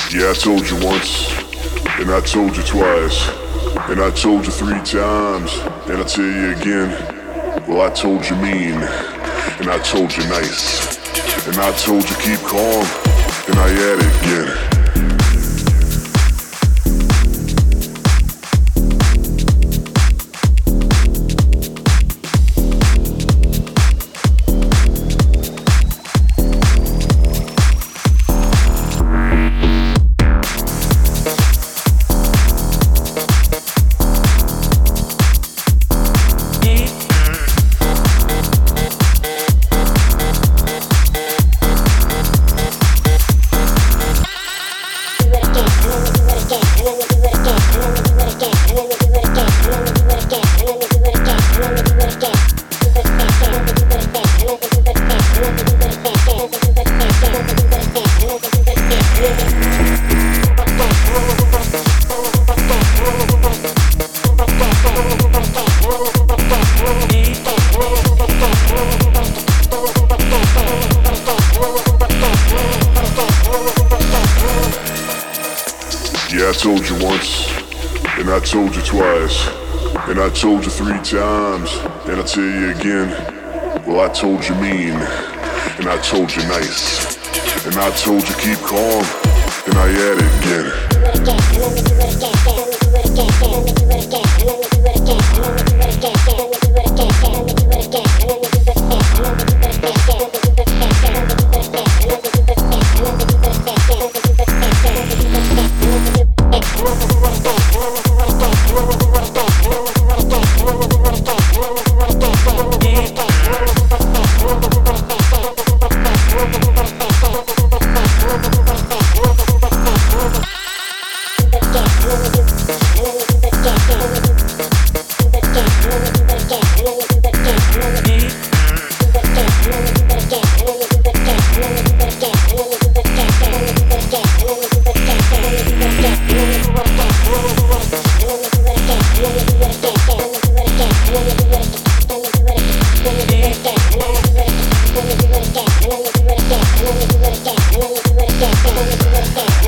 Yeah, I told you once, and I told you twice, and I told you 3 times, and I tell you again. Well, I told you mean, and I told you nice, and I told you keep calm, and I add it again. Yeah, I told you once, and I told you twice, and I told you 3 times, and I tell you again. Well, I told you mean, and I told you nice, and I told you keep calm, and I add it again. We'll be right back.